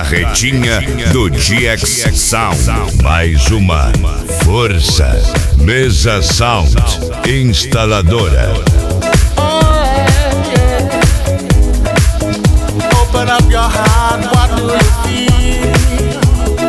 Carretinha do GX Sound. Mais uma força. Mesa Sound Instaladora. Open up your heart, what do you feel?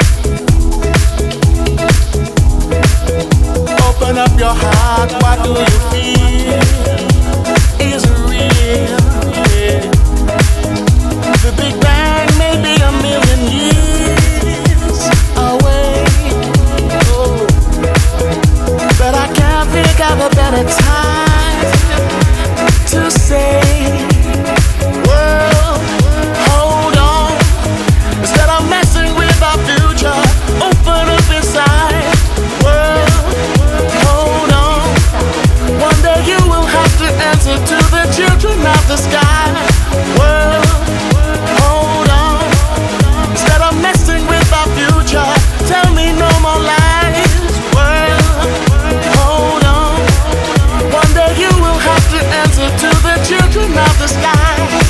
Open up your heart, what do you feel? Is it real? Yeah. The Big Bang may be a million years away, oh, but I can't think of a better time to say, world, hold on. Instead of messing with our future, open up inside. World, hold on. One day you will have to answer to the children of the sky. World, hold on. Instead of messing with our future, tell me no more lies. World, hold on. One day you will have to answer to the children of the sky.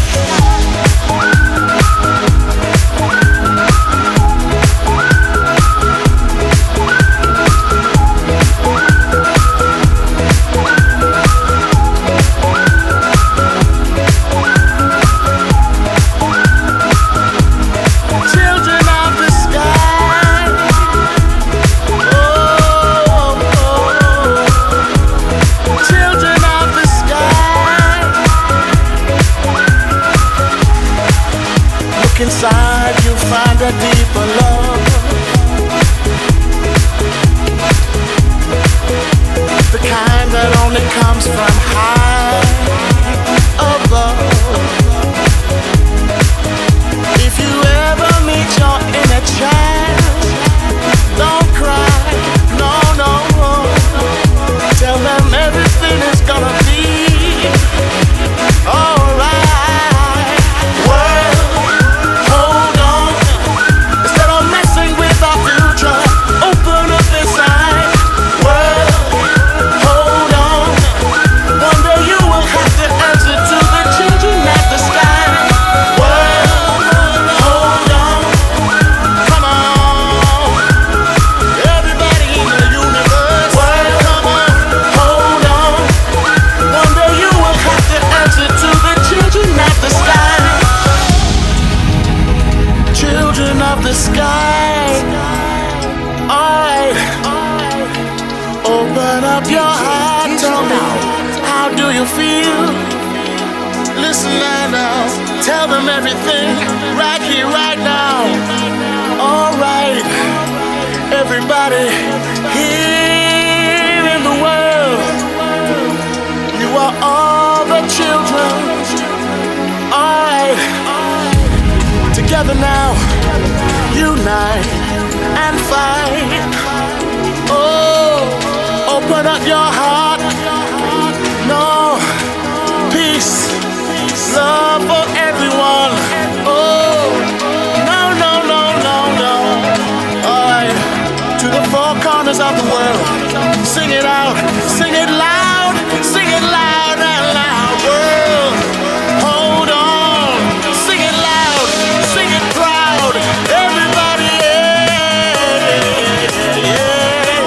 Inside you find a deeper love, the kind that only comes from high above. If you ever meet your inner child, don't cry, no, no. Tell them everything is gonna be alright. The sky, alright. Open up your heart, tell me, how do you feel? Listen now, tell them everything, right here, right now. Alright, everybody here in the world, you are all the children. Alright, together now, unite and fight. Oh, open up your heart. No, peace, love for everyone. Oh, no, no, no, no, no. Alright, to the four corners of the world, sing it out, sing it loud, sing it loud and loud. World, hold on, sing it loud, sing it proud. Everybody, yeah.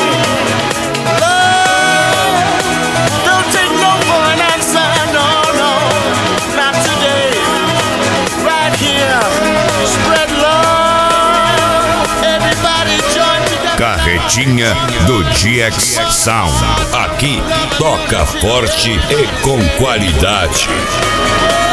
Love, don't take no for an answer, no, no, not today. Right here, spread love. Everybody join together. Carretinha do GX Sound. Aqui toca forte e com qualidade.